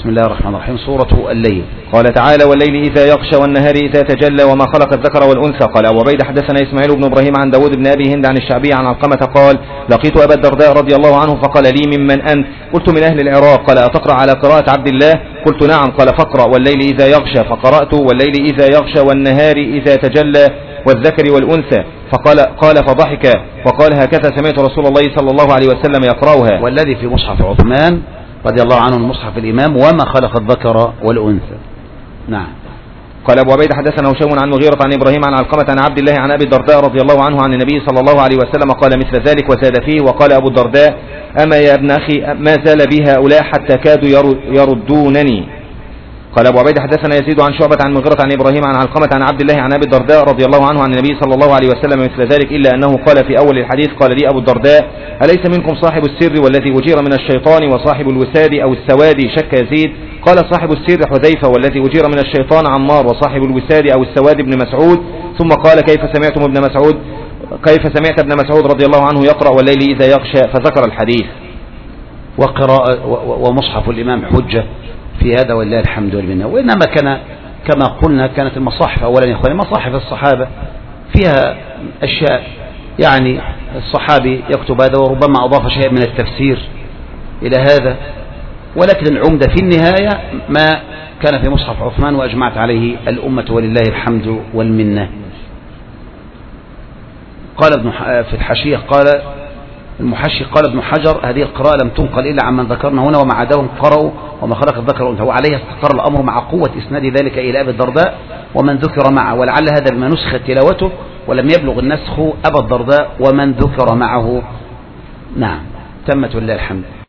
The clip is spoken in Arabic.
بسم الله الرحمن الرحيم. سورة الليل. قال تعالى: والليل إذا يغشى والنهار إذا تجلى وما خلق الذكر والأنثى. قال أبو عبيدة: حدثنا إسماعيل بن إبراهيم عن داود بن أبي هند عن الشعبي عن علقمة قال: لقيت أبا الدرداء رضي الله عنه فقال لي: ممن أنت؟ قلت: من أهل العراق. قال: أتقرأ على قراءة عبد الله؟ قلت: نعم. قال: فاقرأ: والليل إذا يغشى. فقرأت: والليل إذا يغشى والنهار إذا تجلى والذكر والأنثى. قال فضحك وقال: هكذا سمعت رسول الله صلى الله عليه وسلم يقرأها. والذي في مصحف عثمان رضي الله عنه المصحف الإمام: وما خلق الذكر والأنثى. نعم. قال أبو عبيدة: حدثنا هشام عن مغيرة عن إبراهيم عن علقمة عن عبد الله عن أبي الدرداء رضي الله عنه عن النبي صلى الله عليه وسلم قال مثل ذلك وزاد فيه. وقال أبو الدرداء: أما يا ابن أخي ما زال بي هؤلاء حتى كادوا يردونني. قال أبو عبيدة: حدثنا يزيد عن شعبة عن مغيرة عن إبراهيم عن علقمة عن عبد الله عن أبي الدرداء رضي الله عنه عن النبي صلى الله عليه وسلم مثل ذلك، إلا أنه قال في أول الحديث: قال لي أبو الدرداء: أليس منكم صاحب السر والذي أجير من الشيطان وصاحب الوساد أو السواد؟ شك يزيد. قال: صاحب السر حذيفة، والذي أجير من الشيطان عمار، وصاحب الوساد أو السواد ابن مسعود. ثم قال: كيف سمعت ابن مسعود رضي الله عنه يقرأ والليل إذا يغشى؟ فذكر الحديث. ومصحف الإمام حجة في هذا ولله الحمد والمنة. وإنما كان كما قلنا كانت المصاحف أولا يا إخواني مصاحف الصحابة فيها أشياء، يعني الصحابي يكتب هذا وربما أضاف شيء من التفسير إلى هذا، ولكن العمدة في النهاية ما كان في مصحف عثمان وأجمعت عليه الأمة ولله الحمد والمنة. قال في الحاشية قال المحشي قال ابن حجر: هذه القراءة لم تنقل إلا عمن ذكرنا هنا وما عداهم قرأوا وما خلق الذكر والأنثى، وعليها استقر الأمر مع قوة إسناد ذلك إلى أبي الدرداء ومن ذكر معه، ولعل هذا بما نسخت تلاوته ولم يبلغ النسخ أبا الدرداء ومن ذكر معه. نعم، تمت ولله الحمد.